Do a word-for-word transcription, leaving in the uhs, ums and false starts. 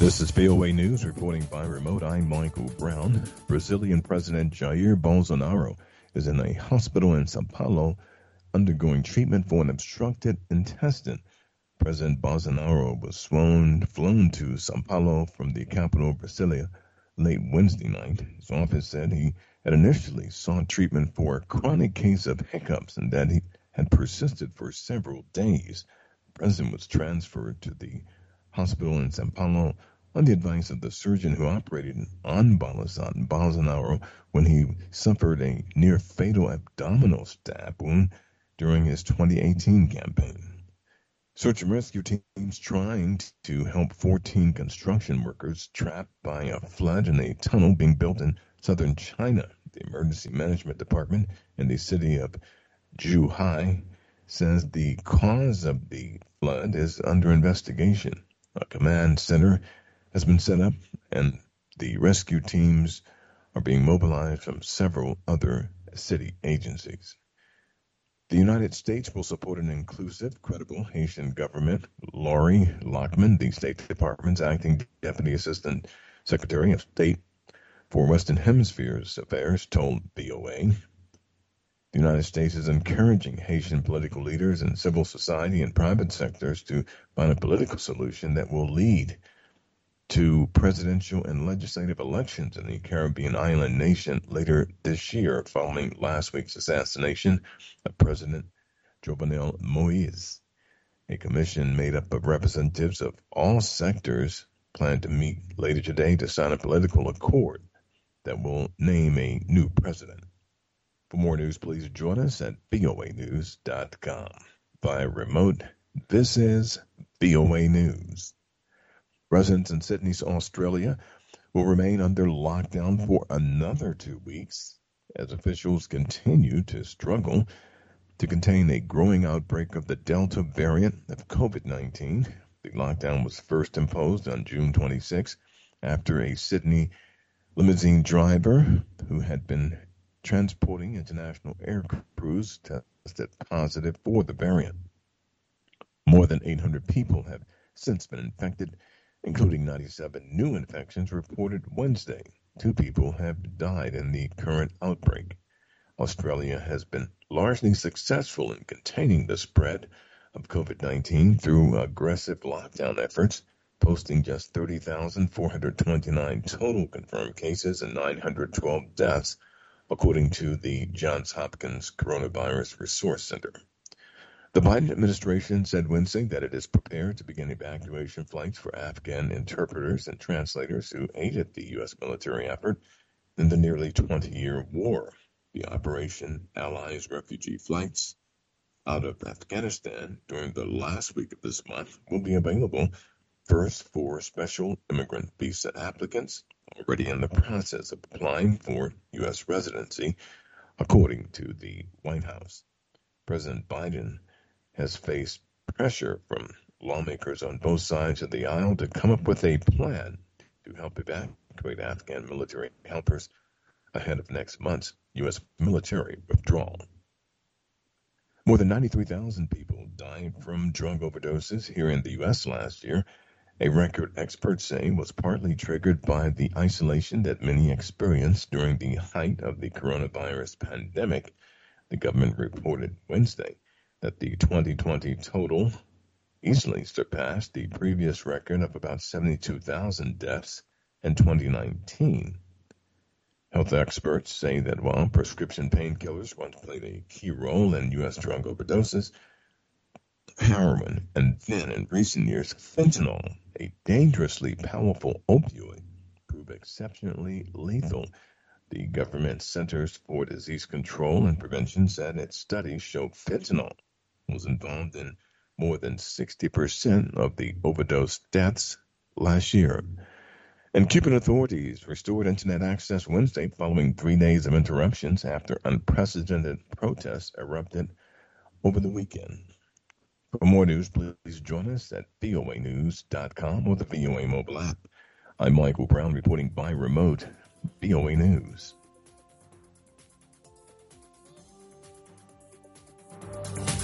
This is V O A News reporting by remote. I'm Michael Brown. Brazilian President Jair Bolsonaro is in a hospital in Sao Paulo undergoing treatment for an obstructed intestine. President Bolsonaro was flown, flown to Sao Paulo from the capital Brasilia late Wednesday night. His office said he had initially sought treatment for a chronic case of hiccups and that he had persisted for several days. The president was transferred to the hospital in Sao Paulo on the advice of the surgeon who operated on Bolsonaro when he suffered a near-fatal abdominal stab wound during his twenty eighteen campaign. Search and rescue teams trying to help fourteen construction workers trapped by a flood in a tunnel being built in southern China. The Emergency Management Department in the city of Zhuhai says the cause of the flood is under investigation. A command center has been set up, and the rescue teams are being mobilized from several other city agencies. The United States will support an inclusive, credible Haitian government. Lori Lockman, the State Department's acting Deputy Assistant Secretary of State for Western Hemisphere's Affairs, told V O A. The United States is encouraging Haitian political leaders and civil society and private sectors to find a political solution that will lead to presidential and legislative elections in the Caribbean island nation later this year, following last week's assassination of President Jovenel Moise. A commission made up of representatives of all sectors planned to meet later today to sign a political accord that will name a new president. For more news, please join us at V O A news dot com. Via remote, this is V O A News. Residents in Sydney, Australia will remain under lockdown for another two weeks as officials continue to struggle to contain a growing outbreak of the Delta variant of COVID nineteen. The lockdown was first imposed on June twenty-sixth after a Sydney limousine driver who had been transporting international air crews tested positive for the variant. More than eight hundred people have since been infected, including ninety-seven new infections reported Wednesday. Two people have died in the current outbreak. Australia has been largely successful in containing the spread of COVID nineteen through aggressive lockdown efforts, posting just thirty thousand four hundred twenty-nine total confirmed cases and nine hundred twelve deaths, according to the Johns Hopkins Coronavirus Resource Center. The Biden administration said Wednesday that it is prepared to begin evacuation flights for Afghan interpreters and translators who aided the U S military effort in the nearly twenty-year war. The operation allies refugee flights out of Afghanistan during the last week of this month will be available first for special immigrant visa applicants already in the process of applying for U S residency, according to the White House. President Biden has faced pressure from lawmakers on both sides of the aisle to come up with a plan to help evacuate Afghan military helpers ahead of next month's U S military withdrawal. More than ninety-three thousand people died from drug overdoses here in the U S last year, a record experts say was partly triggered by the isolation that many experienced during the height of the coronavirus pandemic. The government reported Wednesday that the twenty twenty total easily surpassed the previous record of about seventy-two thousand deaths in twenty nineteen. Health experts say that while prescription painkillers once played a key role in U S drug overdoses, heroin and then in recent years fentanyl, a dangerously powerful opioid, proved exceptionally lethal. The government Centers for Disease Control and Prevention said its studies showed fentanyl was involved in more than sixty percent of the overdose deaths last year. And Cuban authorities restored internet access Wednesday following three days of interruptions after unprecedented protests erupted over the weekend. For more news, please join us at V O A news dot com or the V O A mobile app. I'm Michael Brown reporting by remote, V O A News.